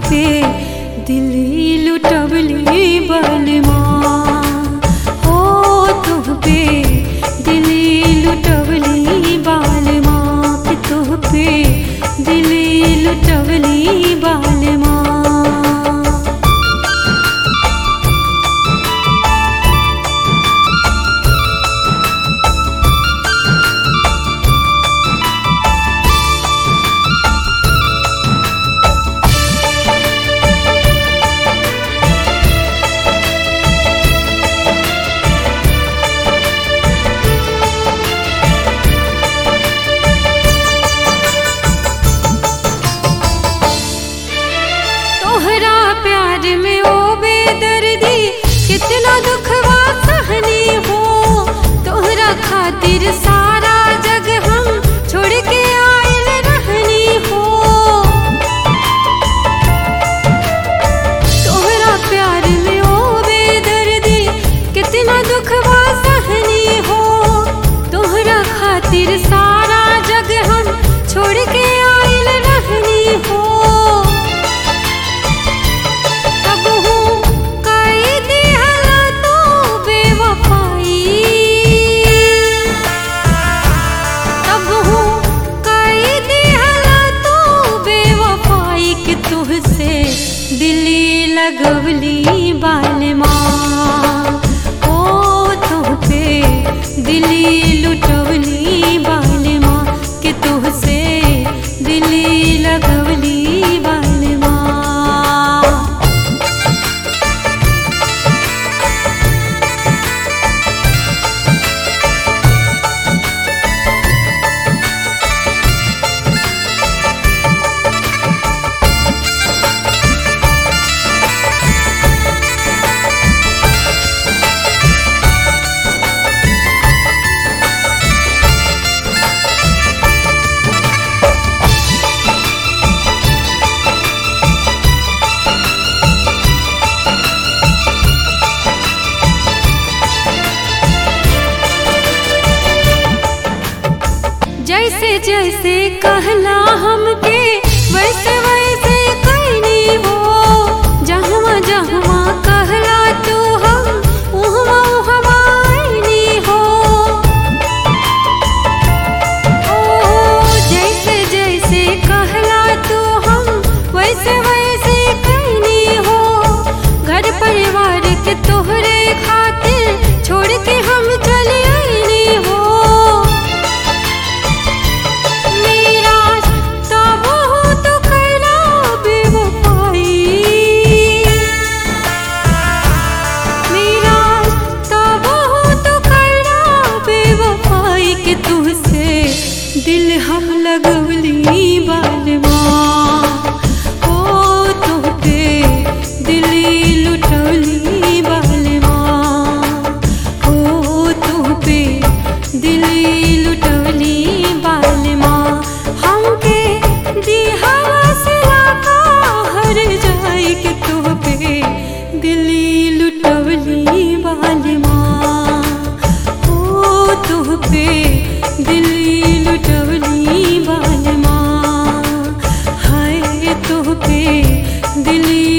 पे दिली लुटवली बलमा हो तुह पे दिली लुटवली बालमा कि तुह पे दिली लुटवली बालमा। कितना दुखवा सहनी हो तोहरा खातिर सारा जग हम छोड़ के आयल रहनी हो। तोहरा प्यार में ओ बेदर्दी कितना दुखवा सहनी हो तोहरा खातिर सारा जग हम छोड़ के आयल रहनी हो। दिली लगवली बालमा ओ तुह पे दिली लुटवली बालमा कि तुह से दिली लगवली बालमा। जैसे जैसे कहला हमके वैसे वैसे कैनी हो जहाँ जहाँ कहला तू हम उहवा उहवा आईनी हो। ओ जैसे जैसे कहला तू हम वैसे वैसे कैनी हो। घर परिवार के तोहरे खातिर छोड़ के हम चले आईनी हो। दिल हम लगवली बालमा ओ तुह पे दिली लुटवली बालमा ओ तुह पे दिली लुटवली बालमा। हमके दिहवा से लाका हर जाए कि तुह पे दिली लुटवली बालमा ओ तुह पे दिली लुटवली बालमा हाय तुह पे दिली